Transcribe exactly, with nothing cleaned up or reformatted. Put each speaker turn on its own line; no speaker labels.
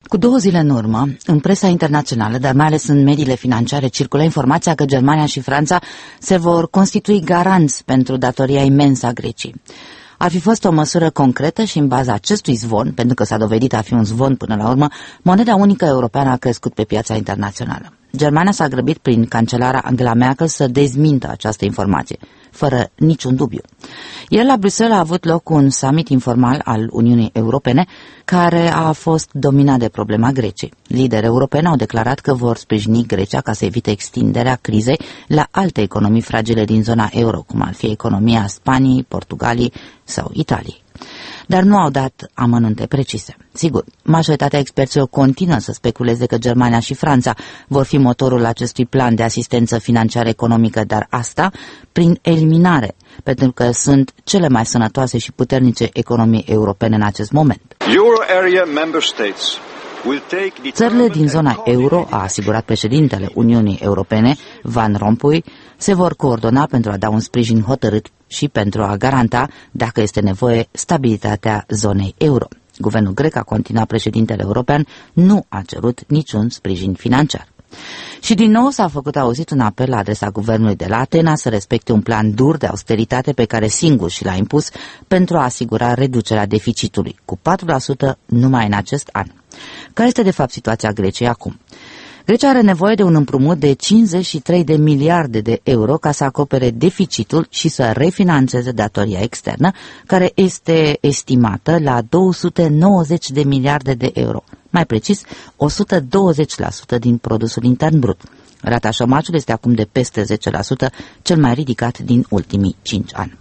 Cu două zile în urmă, în presa internațională, dar mai ales în mediile financiare, circulă informația că Germania și Franța se vor constitui garanți pentru datoria imensă a Greciei. Ar fi fost o măsură concretă și în baza acestui zvon, pentru că s-a dovedit a fi un zvon până la urmă, moneda unică europeană a crescut pe piața internațională. Germania s-a grăbit prin cancelara Angela Merkel să dezmintă această informație, fără niciun dubiu. Ieri la Bruxelles a avut loc un summit informal al Uniunii Europene care a fost dominat de problema Greciei. Liderii europeni au declarat că vor sprijini Grecia ca să evite extinderea crizei la alte economii fragile din zona euro, cum ar fi economia Spaniei, Portugaliei sau Italiei. Dar nu au dat amănunte precise. Sigur, majoritatea experților continuă să speculeze că Germania și Franța vor fi motorul acestui plan de asistență financiară economică, dar asta prin eliminare, pentru că sunt cele mai sănătoase și puternice economii europene în acest moment. Țările din zona euro, a asigurat președintele Uniunii Europene, Van Rompuy, se vor coordona pentru a da un sprijin hotărât și pentru a garanta, dacă este nevoie, stabilitatea zonei euro. Guvernul grec, a continuat președintele european, nu a cerut niciun sprijin financiar. Și din nou s-a făcut auzit un apel la adresa guvernului de la Atena să respecte un plan dur de austeritate pe care singur și l-a impus pentru a asigura reducerea deficitului, cu patru la sută numai în acest an. Care este de fapt situația Greciei acum? Grecia are nevoie de un împrumut de cincizeci și trei de miliarde de euro ca să acopere deficitul și să refinanțeze datoria externă, care este estimată la două sute nouăzeci de miliarde de euro, mai precis o sută douăzeci la sută din produsul intern brut. Rata șomajului este acum de peste zece la sută, cel mai ridicat din ultimii cinci ani.